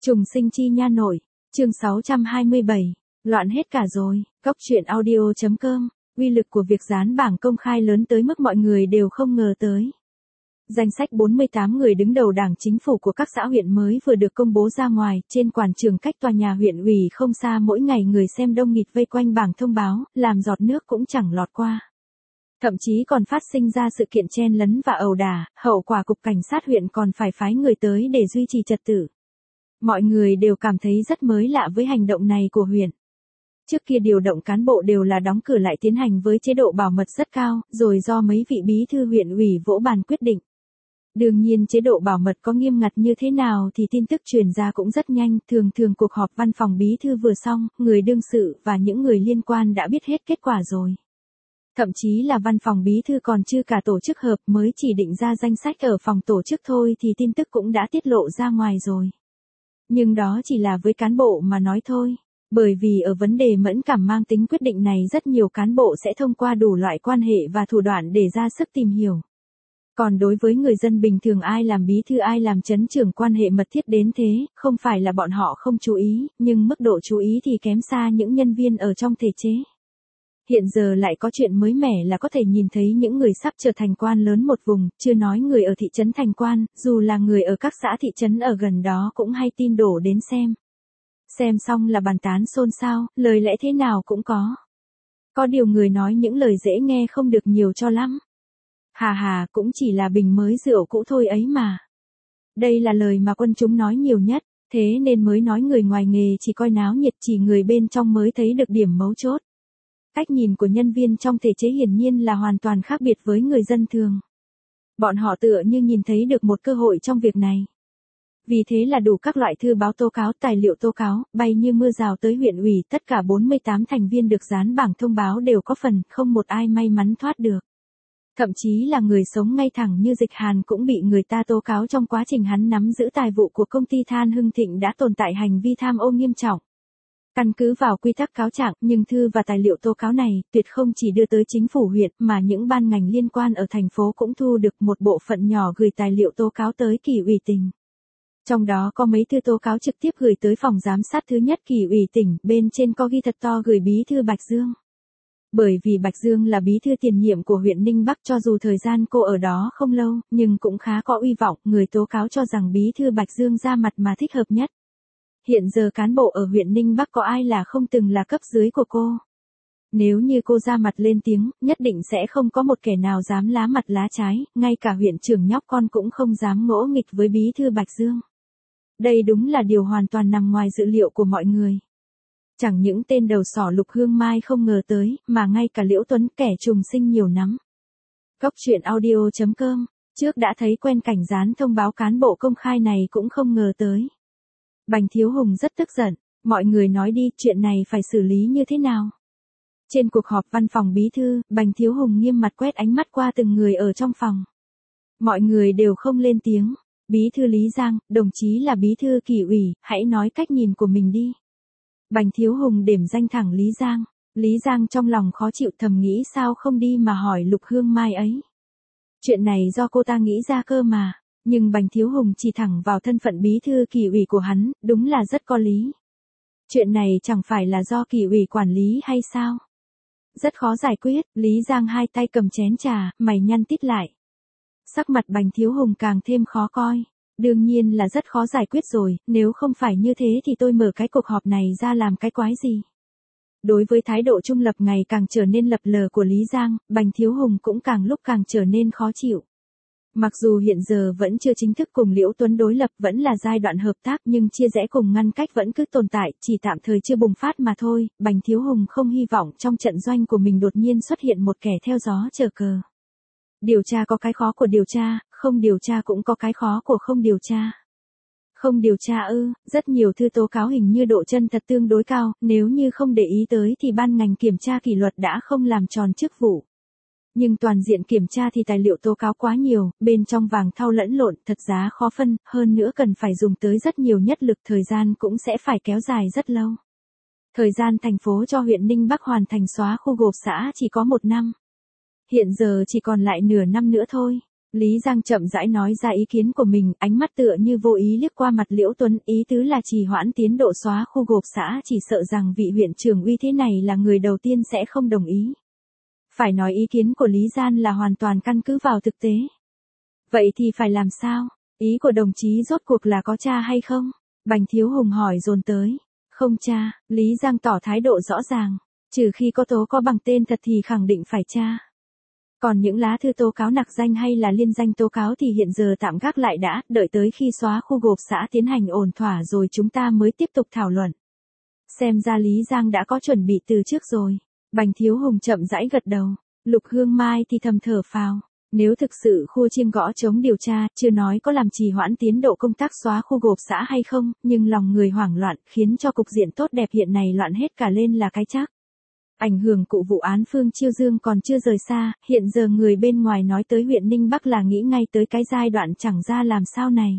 Trùng sinh chi nha nội, chương 627, loạn hết cả rồi, Cóc truyện audio.com, uy lực của việc dán bảng công khai lớn tới mức mọi người đều không ngờ tới. Danh sách 48 người đứng đầu đảng chính phủ của các xã huyện mới vừa được công bố ra ngoài, trên quảng trường cách tòa nhà huyện ủy không xa mỗi ngày người xem đông nghịt vây quanh bảng thông báo, làm giọt nước cũng chẳng lọt qua. Thậm chí còn phát sinh ra sự kiện chen lấn và ẩu đả, hậu quả cục cảnh sát huyện còn phải phái người tới để duy trì trật tự. Mọi người đều cảm thấy rất mới lạ với hành động này của huyện. Trước kia điều động cán bộ đều là đóng cửa lại tiến hành với chế độ bảo mật rất cao, rồi do mấy vị bí thư huyện ủy vỗ bàn quyết định. Đương nhiên chế độ bảo mật có nghiêm ngặt như thế nào thì tin tức truyền ra cũng rất nhanh, thường cuộc họp văn phòng bí thư vừa xong, người đương sự và những người liên quan đã biết hết kết quả rồi. Thậm chí là văn phòng bí thư còn chưa cả tổ chức họp mới chỉ định ra danh sách ở phòng tổ chức thôi thì tin tức cũng đã tiết lộ ra ngoài rồi. Nhưng đó chỉ là với cán bộ mà nói thôi, bởi vì ở vấn đề mẫn cảm mang tính quyết định này rất nhiều cán bộ sẽ thông qua đủ loại quan hệ và thủ đoạn để ra sức tìm hiểu. Còn đối với người dân bình thường ai làm bí thư ai làm trấn trưởng quan hệ mật thiết đến thế, không phải là bọn họ không chú ý, nhưng mức độ chú ý thì kém xa những nhân viên ở trong thể chế. Hiện giờ lại có chuyện mới mẻ là có thể nhìn thấy những người sắp trở thành quan lớn một vùng, chưa nói người ở thị trấn thành quan, dù là người ở các xã thị trấn ở gần đó cũng hay tin đổ đến xem. Xem xong là bàn tán xôn xao, lời lẽ thế nào cũng có. Có điều người nói những lời dễ nghe không được nhiều cho lắm. Hà, cũng chỉ là bình mới rượu cũ thôi ấy mà. Đây là lời mà quân chúng nói nhiều nhất, thế nên mới nói người ngoài nghề chỉ coi náo nhiệt, chỉ người bên trong mới thấy được điểm mấu chốt. Cách nhìn của nhân viên trong thể chế hiển nhiên là hoàn toàn khác biệt với người dân thường. Bọn họ tựa như nhìn thấy được một cơ hội trong việc này. Vì thế là đủ các loại thư báo tố cáo, tài liệu tố cáo, bay như mưa rào tới huyện ủy, tất cả 48 thành viên được dán bảng thông báo đều có phần, không một ai may mắn thoát được. Thậm chí là người sống ngay thẳng như Dịch Hàn cũng bị người ta tố cáo trong quá trình hắn nắm giữ tài vụ của công ty Than Hưng Thịnh đã tồn tại hành vi tham ô nghiêm trọng. Căn cứ vào quy tắc cáo trạng, nhưng thư và tài liệu tố cáo này tuyệt không chỉ đưa tới chính phủ huyện mà những ban ngành liên quan ở thành phố cũng thu được một bộ phận nhỏ gửi tài liệu tố cáo tới Kỷ ủy tỉnh. Trong đó có mấy thư tố cáo trực tiếp gửi tới phòng giám sát thứ nhất Kỷ ủy tỉnh, bên trên có ghi thật to gửi bí thư Bạch Dương. Bởi vì Bạch Dương là bí thư tiền nhiệm của huyện Ninh Bắc, cho dù thời gian cô ở đó không lâu, nhưng cũng khá có uy vọng, người tố cáo cho rằng bí thư Bạch Dương ra mặt mà thích hợp nhất. Hiện giờ cán bộ ở huyện Ninh Bắc có ai là không từng là cấp dưới của cô. Nếu như cô ra mặt lên tiếng, nhất định sẽ không có một kẻ nào dám lá mặt lá trái, ngay cả huyện trưởng nhóc con cũng không dám ngỗ nghịch với bí thư Bạch Dương. Đây đúng là điều hoàn toàn nằm ngoài dự liệu của mọi người. Chẳng những tên đầu sỏ Lục Hương Mai không ngờ tới, mà ngay cả Liễu Tuấn kẻ trùng sinh nhiều lắm. Cóc truyện audio.com, trước đã thấy quen cảnh dán thông báo cán bộ công khai này cũng không ngờ tới. Bành Thiếu Hùng rất tức giận, mọi người nói đi, chuyện này phải xử lý như thế nào? Trên cuộc họp văn phòng bí thư, Bành Thiếu Hùng nghiêm mặt quét ánh mắt qua từng người ở trong phòng. Mọi người đều không lên tiếng. Bí thư Lý Giang, đồng chí là bí thư Kỷ ủy, hãy nói cách nhìn của mình đi. Bành Thiếu Hùng điểm danh thẳng Lý Giang. Lý Giang trong lòng khó chịu thầm nghĩ sao không đi mà hỏi Lục Hương Mai ấy. Chuyện này do cô ta nghĩ ra cơ mà. Nhưng Bành Thiếu Hùng chỉ thẳng vào thân phận bí thư Kỷ ủy của hắn, đúng là rất có lý. Chuyện này chẳng phải là do Kỷ ủy quản lý hay sao? Rất khó giải quyết, Lý Giang hai tay cầm chén trà, mày nhăn tít lại. Sắc mặt Bành Thiếu Hùng càng thêm khó coi. Đương nhiên là rất khó giải quyết rồi, nếu không phải như thế thì tôi mở cái cuộc họp này ra làm cái quái gì. Đối với thái độ trung lập ngày càng trở nên lập lờ của Lý Giang, Bành Thiếu Hùng cũng càng lúc càng trở nên khó chịu. Mặc dù hiện giờ vẫn chưa chính thức cùng Liễu Tuấn đối lập, vẫn là giai đoạn hợp tác nhưng chia rẽ cùng ngăn cách vẫn cứ tồn tại, chỉ tạm thời chưa bùng phát mà thôi. Bành Thiếu Hùng không hy vọng trong trận doanh của mình đột nhiên xuất hiện một kẻ theo gió chở cờ. Điều tra có cái khó của điều tra, không điều tra cũng có cái khó của không điều tra. Không điều tra rất nhiều thư tố cáo hình như độ chân thật tương đối cao, nếu như không để ý tới thì ban ngành kiểm tra kỷ luật đã không làm tròn chức vụ. Nhưng toàn diện kiểm tra thì tài liệu tố cáo quá nhiều, bên trong vàng thau lẫn lộn, thật giá khó phân, hơn nữa cần phải dùng tới rất nhiều nhất lực, thời gian cũng sẽ phải kéo dài rất lâu. Thời gian thành phố cho huyện Ninh Bắc hoàn thành xóa khu gộp xã chỉ có 1 năm. Hiện giờ chỉ còn lại nửa năm nữa thôi. Lý Giang chậm rãi nói ra ý kiến của mình, ánh mắt tựa như vô ý liếc qua mặt Liễu Tuấn, ý tứ là trì hoãn tiến độ xóa khu gộp xã, chỉ sợ rằng vị huyện trưởng uy thế này là người đầu tiên sẽ không đồng ý. Phải nói ý kiến của Lý Gian là hoàn toàn căn cứ vào thực tế. Vậy thì phải làm sao? Ý của đồng chí rốt cuộc là có tra hay không? Bành Thiếu Hùng hỏi dồn tới. Không tra, Lý Giang tỏ thái độ rõ ràng. Trừ khi có tố có bằng tên thật thì khẳng định phải tra. Còn những lá thư tố cáo nặc danh hay là liên danh tố cáo thì hiện giờ tạm gác lại đã, đợi tới khi xóa khu gộp xã tiến hành ổn thỏa rồi chúng ta mới tiếp tục thảo luận. Xem ra Lý Giang đã có chuẩn bị từ trước rồi. Bành Thiếu Hùng chậm rãi gật đầu. Lục Hương Mai thì thầm thở phào. Nếu thực sự khu chiêng gõ chống điều tra, chưa nói có làm trì hoãn tiến độ công tác xóa khu gộp xã hay không, nhưng lòng người hoảng loạn khiến cho cục diện tốt đẹp hiện này loạn hết cả lên là cái chắc. Ảnh hưởng cụ vụ án Phương Chiêu Dương còn chưa rời xa, hiện giờ người bên ngoài nói tới huyện Ninh Bắc là nghĩ ngay tới cái giai đoạn chẳng ra làm sao này.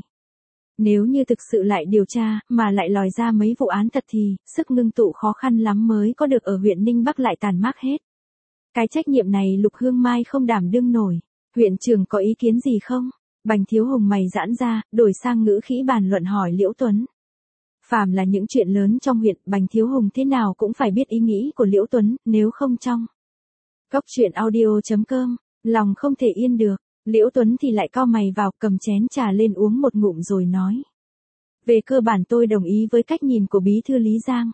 Nếu như thực sự lại điều tra, mà lại lòi ra mấy vụ án thật thì, sức ngưng tụ khó khăn lắm mới có được ở huyện Ninh Bắc lại tàn mát hết. Cái trách nhiệm này Lục Hương Mai không đảm đương nổi. Huyện trưởng có ý kiến gì không? Bành Thiếu Hùng mày giãn ra, đổi sang ngữ khí bàn luận hỏi Liễu Tuấn. Phàm là những chuyện lớn trong huyện, Bành Thiếu Hùng thế nào cũng phải biết ý nghĩ của Liễu Tuấn, nếu không trong. Cốc truyện audio.com, lòng không thể yên được, Liễu Tuấn thì lại cau mày vào, cầm chén trà lên uống một ngụm rồi nói. Về cơ bản tôi đồng ý với cách nhìn của bí thư Lý Giang.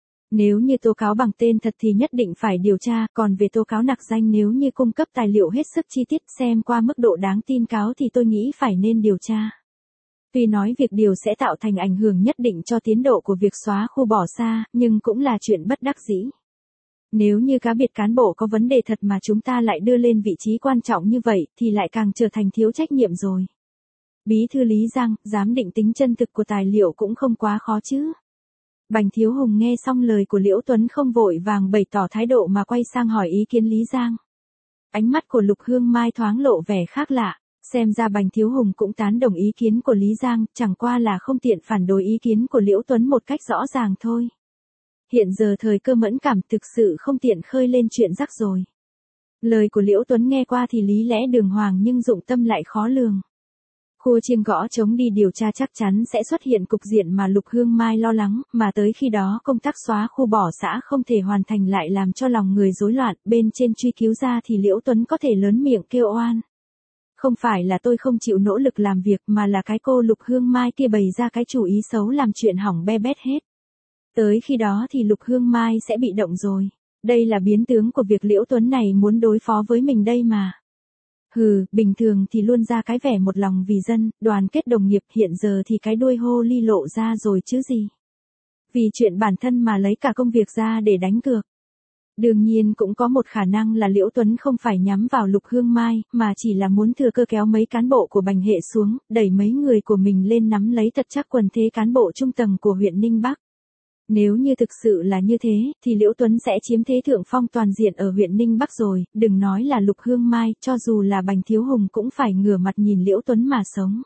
Nếu như tố cáo bằng tên thật thì nhất định phải điều tra, còn về tố cáo nặc danh nếu như cung cấp tài liệu hết sức chi tiết xem qua mức độ đáng tin cáo thì tôi nghĩ phải nên điều tra. Tuy nói việc điều sẽ tạo thành ảnh hưởng nhất định cho tiến độ của việc xóa khu bỏ xa, nhưng cũng là chuyện bất đắc dĩ. Nếu như cá biệt cán bộ có vấn đề thật mà chúng ta lại đưa lên vị trí quan trọng như vậy thì lại càng trở thành thiếu trách nhiệm rồi. Bí thư Lý Giang, giám định tính chân thực của tài liệu cũng không quá khó chứ. Bành Thiếu Hùng nghe xong lời của Liễu Tuấn không vội vàng bày tỏ thái độ mà quay sang hỏi ý kiến Lý Giang. Ánh mắt của Lục Hương Mai thoáng lộ vẻ khác lạ, xem ra Bành Thiếu Hùng cũng tán đồng ý kiến của Lý Giang, chẳng qua là không tiện phản đối ý kiến của Liễu Tuấn một cách rõ ràng thôi. Hiện giờ thời cơ mẫn cảm thực sự không tiện khơi lên chuyện rắc rối. Lời của Liễu Tuấn nghe qua thì lý lẽ đường hoàng nhưng dụng tâm lại khó lường. Khu chiêng gõ chống đi điều tra chắc chắn sẽ xuất hiện cục diện mà Lục Hương Mai lo lắng, mà tới khi đó công tác xóa khu bỏ xã không thể hoàn thành lại làm cho lòng người rối loạn, bên trên truy cứu ra thì Liễu Tuấn có thể lớn miệng kêu oan. Không phải là tôi không chịu nỗ lực làm việc mà là cái cô Lục Hương Mai kia bày ra cái chủ ý xấu làm chuyện hỏng be bét hết. Tới khi đó thì Lục Hương Mai sẽ bị động rồi. Đây là biến tướng của việc Liễu Tuấn này muốn đối phó với mình đây mà. Hừ, bình thường thì luôn ra cái vẻ một lòng vì dân, đoàn kết đồng nghiệp, hiện giờ thì cái đuôi hô ly lộ ra rồi chứ gì. Vì chuyện bản thân mà lấy cả công việc ra để đánh cược. Đương nhiên cũng có một khả năng là Liễu Tuấn không phải nhắm vào Lục Hương Mai, mà chỉ là muốn thừa cơ kéo mấy cán bộ của Bành Hệ xuống, đẩy mấy người của mình lên nắm lấy thật chắc quần thế cán bộ trung tầng của huyện Ninh Bắc. Nếu như thực sự là như thế, thì Liễu Tuấn sẽ chiếm thế thượng phong toàn diện ở huyện Ninh Bắc rồi, đừng nói là Lục Hương Mai, cho dù là Bành Thiếu Hùng cũng phải ngửa mặt nhìn Liễu Tuấn mà sống.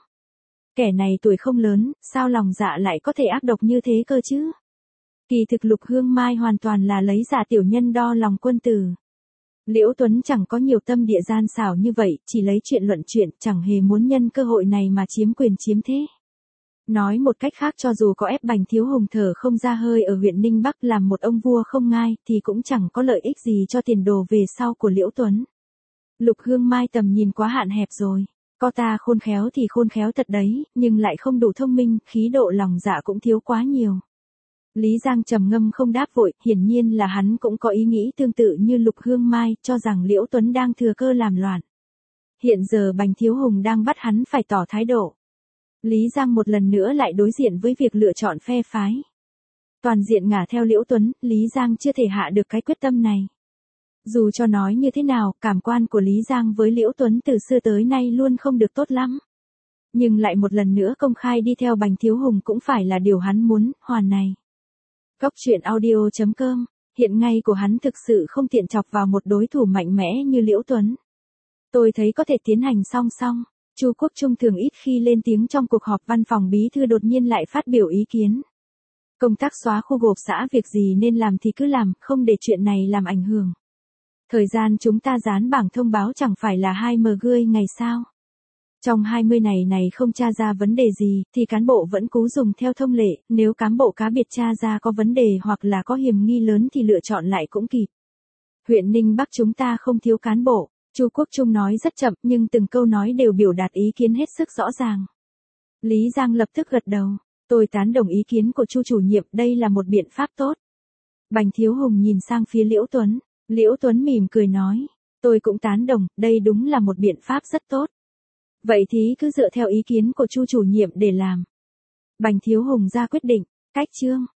Kẻ này tuổi không lớn, sao lòng dạ lại có thể ác độc như thế cơ chứ? Kỳ thực Lục Hương Mai hoàn toàn là lấy giả tiểu nhân đo lòng quân tử. Liễu Tuấn chẳng có nhiều tâm địa gian xảo như vậy, chỉ lấy chuyện luận chuyện, chẳng hề muốn nhân cơ hội này mà chiếm quyền chiếm thế. Nói một cách khác, cho dù có ép Bành Thiếu Hùng thở không ra hơi ở huyện Ninh Bắc làm một ông vua không ngai, thì cũng chẳng có lợi ích gì cho tiền đồ về sau của Liễu Tuấn. Lục Hương Mai tầm nhìn quá hạn hẹp rồi. Có ta khôn khéo thì khôn khéo thật đấy, nhưng lại không đủ thông minh, khí độ lòng dạ cũng thiếu quá nhiều. Lý Giang trầm ngâm không đáp vội, hiển nhiên là hắn cũng có ý nghĩ tương tự như Lục Hương Mai, cho rằng Liễu Tuấn đang thừa cơ làm loạn. Hiện giờ Bành Thiếu Hùng đang bắt hắn phải tỏ thái độ. Lý Giang một lần nữa lại đối diện với việc lựa chọn phe phái. Toàn diện ngả theo Liễu Tuấn, Lý Giang chưa thể hạ được cái quyết tâm này. Dù cho nói như thế nào, cảm quan của Lý Giang với Liễu Tuấn từ xưa tới nay luôn không được tốt lắm. Nhưng lại một lần nữa công khai đi theo Bành Thiếu Hùng cũng phải là điều hắn muốn, hoàn này. Cốc truyện audio.com, hiện ngay của hắn thực sự không tiện chọc vào một đối thủ mạnh mẽ như Liễu Tuấn. Tôi thấy có thể tiến hành song song. Chu Quốc Trung thường ít khi lên tiếng trong cuộc họp văn phòng bí thư đột nhiên lại phát biểu ý kiến. Công tác xóa khu gộp xã việc gì nên làm thì cứ làm, không để chuyện này làm ảnh hưởng. Thời gian chúng ta dán bảng thông báo chẳng phải là 2 mg ngày sao. Trong 20 này không tra ra vấn đề gì, thì cán bộ vẫn cố dùng theo thông lệ, nếu cán bộ cá biệt tra ra có vấn đề hoặc là có hiểm nghi lớn thì lựa chọn lại cũng kịp. Huyện Ninh Bắc chúng ta không thiếu cán bộ, Chu Quốc Trung nói rất chậm nhưng từng câu nói đều biểu đạt ý kiến hết sức rõ ràng. Lý Giang lập tức gật đầu, tôi tán đồng ý kiến của Chu chủ nhiệm, đây là một biện pháp tốt. Bành Thiếu Hùng nhìn sang phía Liễu Tuấn mỉm cười nói, tôi cũng tán đồng, đây đúng là một biện pháp rất tốt. Vậy thì cứ dựa theo ý kiến của Chu chủ nhiệm để làm. Bành Thiếu Hùng ra quyết định, cách chương.